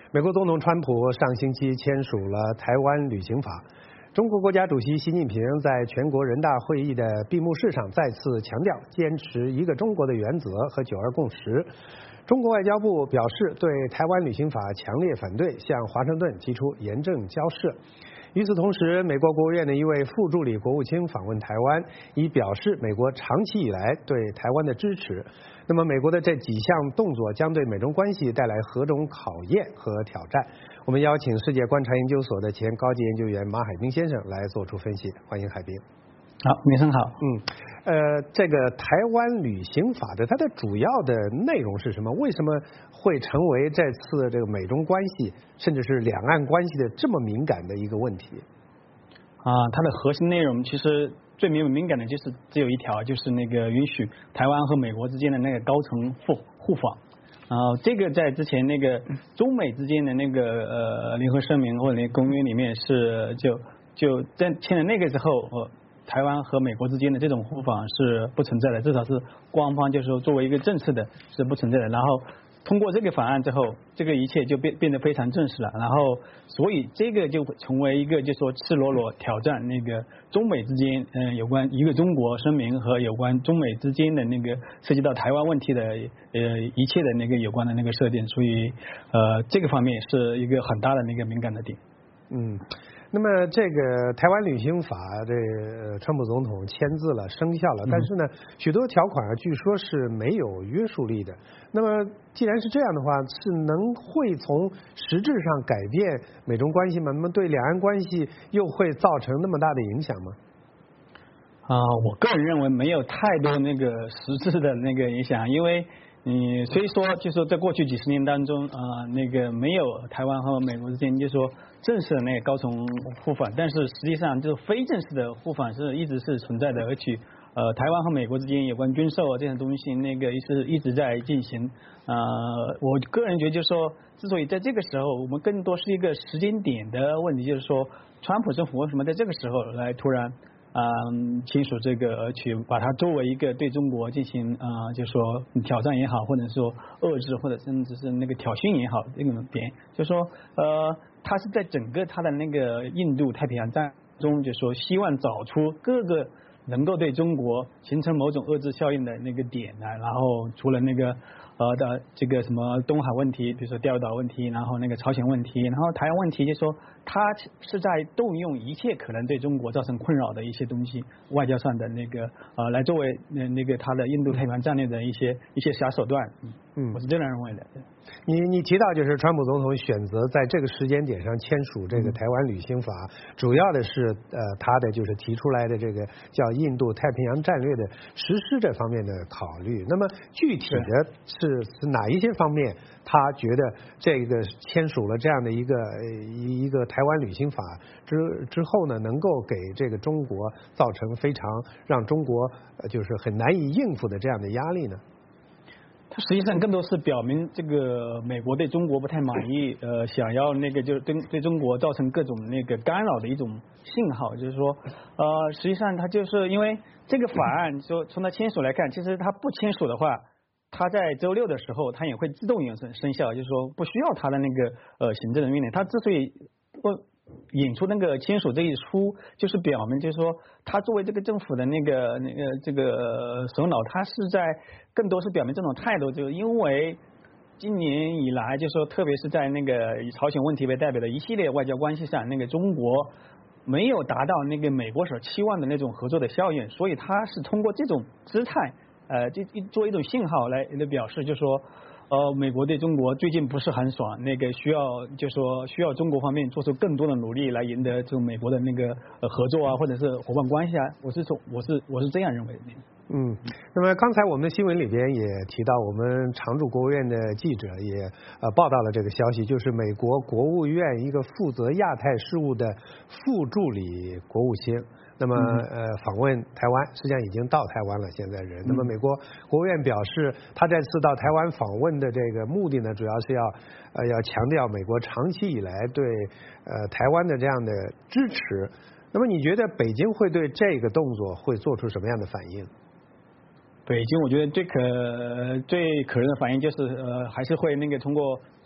美国总统川普上星期签署了台湾旅行法。中国国家主席习近平在全国人大会议的闭幕式上再次强调坚持一个中国的原则和9·2共识。中国外交部表示对台湾旅行法强烈反对，向华盛顿提出严正交涉。与此同时，美国国务院的一位副助理国务卿访问台湾，以表示美国长期以来对台湾的支持。那么，美国的这几项动作将对美中关系带来何种考验和挑战？我们邀请世界观察研究所的前高级研究员马海兵先生来做出分析。欢迎海兵。 好，明生好。 这个台湾旅行法的它的主要的内容是什么？为什么会成为这次这个美中关系甚至是两岸关系的这么敏感的一个问题？ 它的核心内容其实最敏感的就是只有一条，就是那个允许台湾和美国之间的那个高层互访。这个在之前那个中美之间的那个联合声明或者那个公约里面是就在签了那个之后台湾和美国之间的这种互访是不存在的，至少是官方就是说作为一个正式的是不存在的。然后通过这个法案之后，这个一切就变得非常正式了。然后所以这个就成为一个就是说赤裸裸挑战那个中美之间有关一个中国声明和有关中美之间的那个涉及到台湾问题的一切的那个有关的那个设定。所以这个方面是一个很大的那个敏感的点。 那么这个台湾旅行法，川普总统签字了，生效了，但是呢，许多条款据说是没有约束力的。那么既然是这样的话，是会从实质上改变美中关系吗？那么对两岸关系又会造成那么大的影响吗？ 我个人认为没有太多那个实质的那个影响，因为虽说就说在过去几十年当中那个没有台湾和美国之间就说正式的那个高层互访，但是实际上就是非正式的互访是一直是存在的，而且台湾和美国之间有关军售这些东西那个是一直在进行。我个人觉得就是说，之所以在这个时候我们更多是一个时间点的问题，就是说川普政府为什么在这个时候来突然签署这个，而且把它作为一个对中国进行就是说挑战也好，或者说遏制，或者甚至是那个挑衅也好，这个点就是说他是在整个他的那个印度太平洋战中，就是说希望找出各个能够对中国形成某种遏制效应的那个点来，然后除了那个的这个什么东海问题，比如说钓鱼岛问题，然后那个朝鲜问题，然后台湾问题，就是说他是在动用一切可能对中国造成困扰的一些东西，外交上的那个来作为那个他的印度太平洋战略的一些小手段。我是这样认为的。 你提到就是川普总统选择在这个时间点上签署这个台湾旅行法，主要的是他的就是提出来的这个叫印度太平洋战略的实施这方面的考虑。那么具体的是哪一些方面他觉得这个签署了这样的一个台湾旅行法之后呢，能够给这个中国造成非常让中国就是很难以应付的这样的压力呢？ 它实际上更多是表明这个美国对中国不太满意，想要那个就是对中国造成各种那个干扰的一种信号，就是说实际上它就是因为这个法案说从它签署来看，其实它不签署的话，它在周6的时候它也会自动生效，就是说不需要它的那个行政的命令。它之所以引出那个签署这一出，就是表明就是说他作为这个政府的那个这个首脑，他是在更多是表明这种态度，就是因为今年以来就是说特别是在那个以朝鲜问题为代表的一系列外交关系上，那个中国没有达到那个美国所期望的那种合作的效应，所以他是通过这种姿态就作为一种信号来表示，就是说美国对中国最近不是很爽，那个需要中国方面做出更多的努力来赢得这种美国的那个合作啊，或者是伙伴关系啊。我是这样认为的。 那么刚才我们的新闻里边也提到，我们常驻国务院的记者也报道了这个消息，就是美国国务院一个负责亚太事务的副助理国务卿。那么访问台湾，实际上已经到台湾了，现在人。那么美国国务院表示，他这次到台湾访问的这个目的呢，主要是要强调美国长期以来对台湾的这样的支持。那么你觉得北京会对这个动作会做出什么样的反应？ 北京我觉得最可能的反应就是还是会那个通过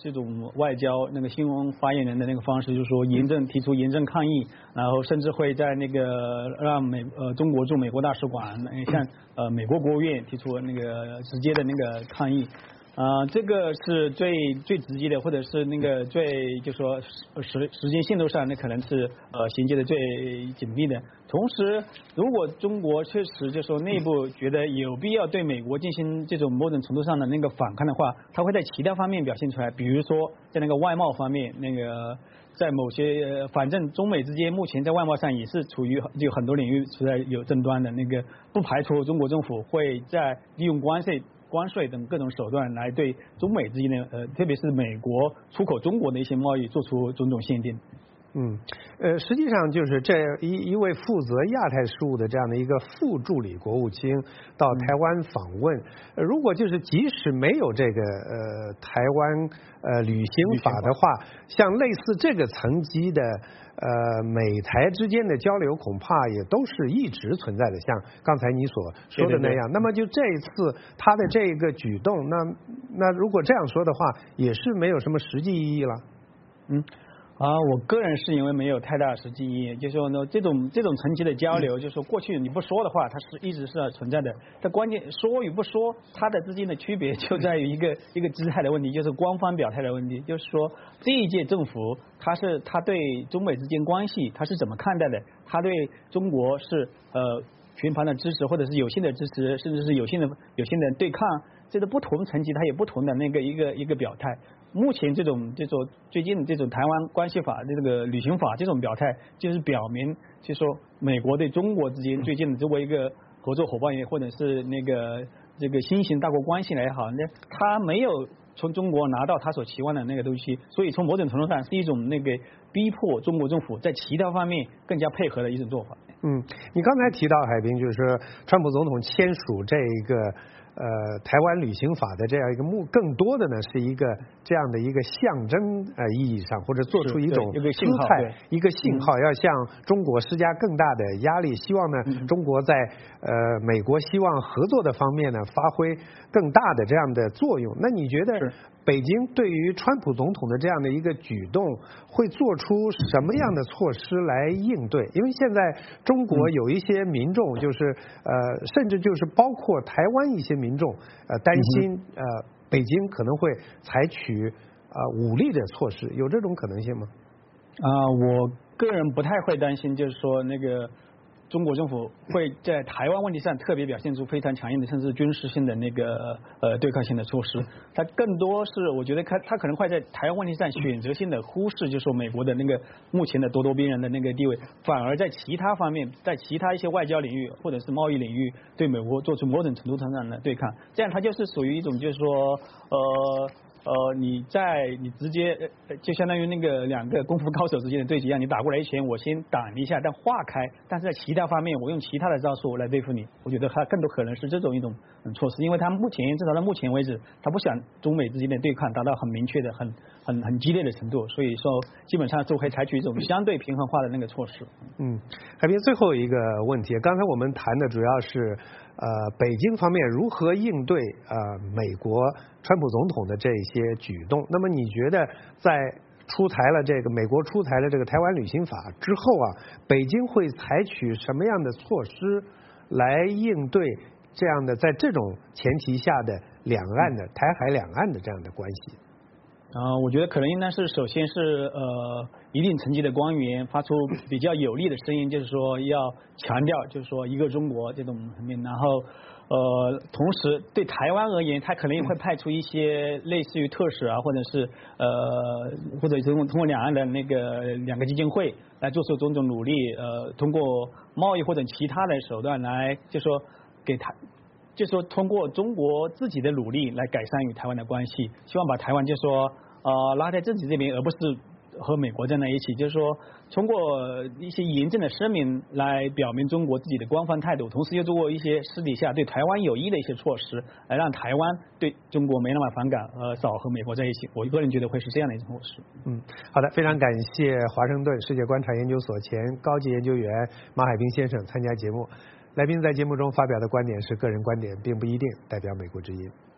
这种外交那个新闻发言人的那个方式，就是说提出严正抗议，然后甚至会在那个让中国驻美国大使馆向美国国务院提出那个直接的那个抗议。这个是最直接的，或者是那个就说时间限度上，那可能是衔接的最紧密的。同时，如果中国确实就说内部觉得有必要对美国进行这种某种程度上的那个反抗的话，它会在其他方面表现出来，比如说在那个外贸方面，那个在某些反正中美之间目前在外贸上也是处于就很多领域处在有争端的那个，不排除中国政府会在利用关税等各种手段来对中美之间的特别是美国出口中国的一些贸易做出种种限定。 实际上就是这一位负责亚太事务的这样的一个副助理国务卿到台湾访问，如果就是即使没有这个台湾旅行法的话，像类似这个层级的美台之间的交流，恐怕也都是一直存在的，像刚才你所说的那样。那么就这一次他的这个举动，那如果这样说的话，也是没有什么实际意义了。 我个人是因为没有太大实际意义，就是说呢，这种层级的交流，就是说过去你不说的话，它是一直是存在的。但关键说与不说，它的之间的区别就在于一个姿态的问题，就是官方表态的问题。就是说这一届政府，他对中美之间关系他是怎么看待的？他对中国是频繁的支持，或者是有限的支持，甚至是有限的对抗，这个不同层级它有不同的那个一个表态。目前这种最近这种台湾关系法的这个旅行法这种表态，就是表明，就是说美国对中国之间最近的作为一个合作伙伴也或者是这个新型大国关系来好，那他没有从中国拿到他所期望的那个东西，所以从某种程度上是一种那个逼迫中国政府在其他方面更加配合的一种做法。 你刚才提到海滨，就是说川普总统签署这个台湾旅行法的这样一个更多的呢是一个这样的一个象征意义上，或者做出一种姿态，一个信号，要向中国施加更大的压力，希望呢中国在美国希望合作的方面呢发挥更大的这样的作用。那你觉得北京对于川普总统的这样的一个举动会做出什么样的措施来应对？因为现在中国有一些民众就是甚至就是包括台湾一些民众担心北京可能会采取武力的措施，有这种可能性吗？ 我个人不太会担心，就是说那个中国政府会在台湾问题上特别表现出非常强硬的，甚至军事性的那个对抗性的措施。它更多是我觉得它可能会在台湾问题上选择性的忽视，就是说美国的那个目前的咄咄逼人的那个地位，反而在其他方面，在其他一些外交领域或者是贸易领域对美国做出某种程度上的对抗。这样它就是属于一种就是说你直接就相当于那个两个功夫高手之间的对决一样，你打过来一拳，我先挡一下，但化开，但是在其他方面我用其他的招数来对付你。我觉得它更多可能是这种一种措施，因为他至少到目前为止，他不想中美之间的对抗达到很明确的、很激烈的程度，所以说基本上都会采取一种相对平衡化的那个措施。 海滨，最后一个问题，刚才我们谈的主要是北京方面如何应对美国川普总统的这些举动。那么你觉得在美国出台了这个台湾旅行法之后北京会采取什么样的措施来应对这样的在这种前提下的台海两岸的这样的关系？ 我觉得可能应该是首先是一定层级的官员发出比较有力的声音，就是说要强调就是说一个中国这种层面，然后同时对台湾而言，他可能也会派出一些类似于特使或者是或者通过两岸的两个基金会来做出种种努力，通过贸易或者其他的手段来就是说就是说通过中国自己的努力来改善与台湾的关系，希望把台湾就是说拉在自己这边，而不是和美国站在一起，就是说通过一些严正的声明来表明中国自己的官方态度，同时又通过一些私底下对台湾有益的一些措施，来让台湾对中国没那么反感，少和美国在一起。我个人觉得会是这样的一种措施。 好的，非常感谢华盛顿世界观察研究所前高级研究员马海滨先生参加节目。来宾在节目中发表的观点是个人观点，并不一定代表美国之音。